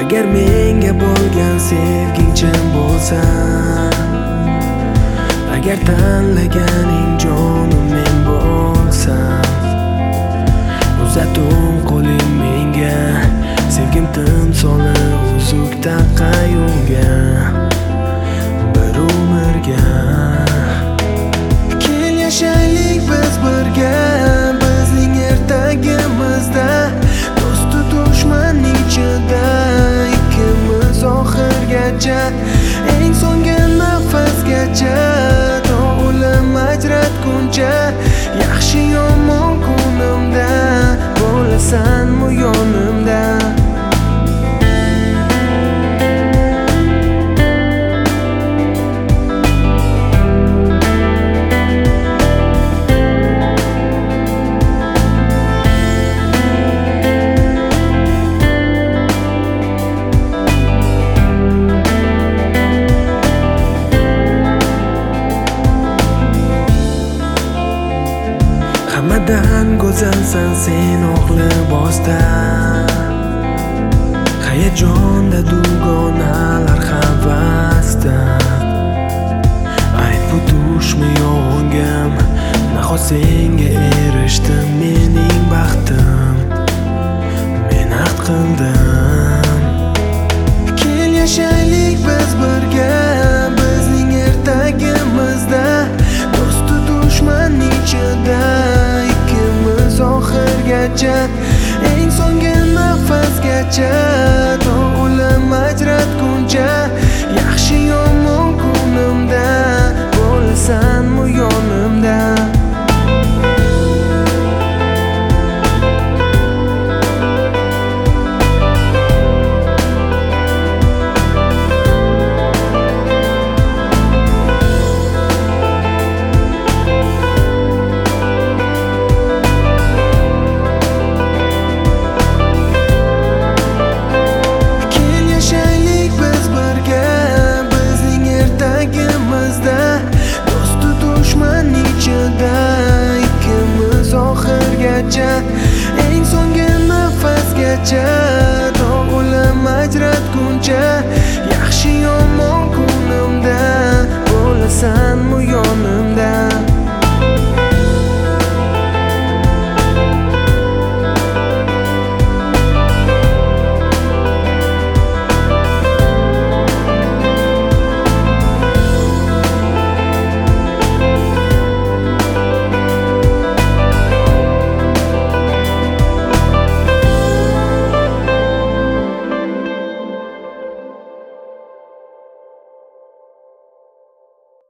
Agar menga bo'lgan sevging chin bo'lsa, agar tanlaganing jonim men bo'lsam, uzatung qo'ling menga, sevgim timsoli uzuk taqqayunga, bir umrga. Kel yashaylik biz birga, bizning ertagimizda, do'stu dushman ichida, ikkimiz oxirgacha, eng so'nggi nafasgacha, to o'lim ajratguncha, yaxshi yomon kunimda bo'lasanmi yonimda. Hammadan go'zalsan sen oq libosda, hayajonda dugonalar havasda. Ayt bu tushmi yongam, nahot senga erishdim, mening baxtim, men ahd qildim. Kel yashaylik biz birga, bizning ertagimizda, do'stu dushman ichida, oxirgacha, eng so'nggi nafasgacha, to o'lim ajratguncha, yaxshi yomon kunimda bo'lasanmi yonimda. Eng so'nggi nafasgacha,